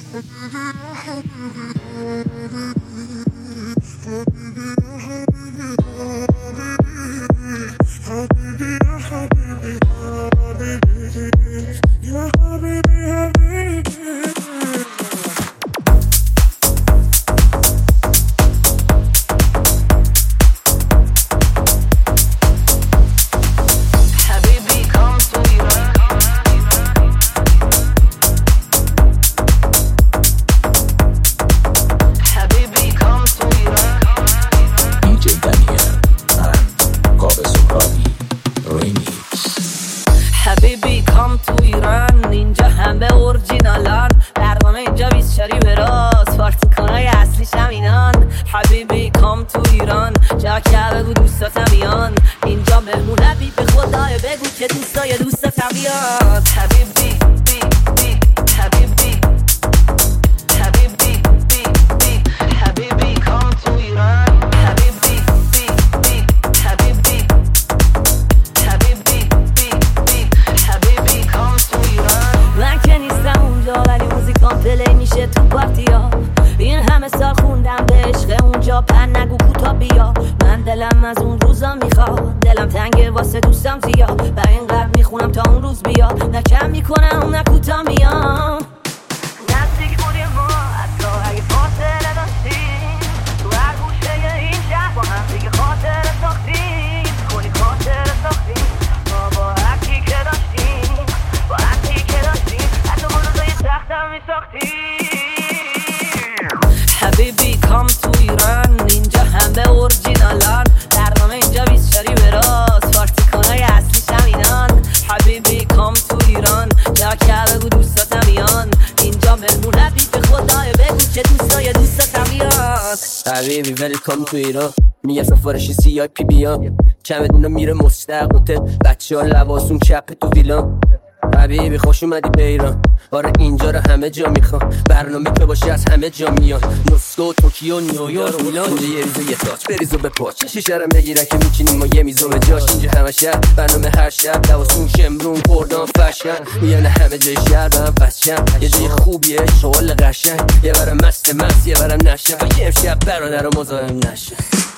حبیبی کام تو ایران، اینجا همه اورجینالان، برنامه اینجا 24 به راست، پارتیکانای اصلیش همینان. حبیبی کام تو ایران، جا که بگو دوستاتم بیان، اینجا مهمونتی به خدای بگو که دوستای دوستاتم بیان. حبیبی بی بی حبیبی حبیبی بی بی حبیبی کام تو ایران. حبیبی بی بی حبیبی حبیبی بی بی حبیبی کام تو ایران. من که نیستم اونجا ولی موزیکام پلی میشه تو پارتیا، این همه سال خوندم به عشق اونجا، پن نگو کوتا بیا. من دلم از اون روزا میخواد، دلم تنگه واسه دوستم زیاد، بر این قدر میخونم تا اون روز بیاد، نه کم میکنم نه کوتا میام. نزدیک بودیم ما حتی اگه فاصله داشتیم، تو هر گوشه این شهر با هم دیگه خاطر ساختیم، کلی خاطر ساختیم ما با هرکی که داشتیم، با هرکی که داشتیم، حتی با روزای سختم میساختیم. حبیبی کام تو ایران، اینجا همه اورجینالان، برنامه اینجا 24 به راست، پارتیکانای اصلیش همینان. حبیبی کام تو ایران، جا که بگو دوستاتم بیان، اینجا مهمونتی به خدای بگو که دوستای دوستاتم بیان. حبیبی ویلکام تو ایران، میگه سفارشی CIP بیان، چمدونا میره مستقبل، بچه ها لباسون چپ تو ویلان. حبیبی خوش اومدی به ایران، آره اینجا رو همه جا میخوام، برنامه که باشه از همه جا میان، مسکو، توکیو، نیویورک، میلان. اینجا یه ریزو یه تاچ بریزو به پاچ، شیشه رو بگیرن که میچینیم ما یه میزو به جاش. اینجا همه شهر برنامه هر شب، لباسون شمرون کردان فشن، میان همه جای شهر هم بچم، یه جای خوبیه شغل قشنگ، یه برم مست یه برم نشه، یه امشب برادر رو مزاحم نشه.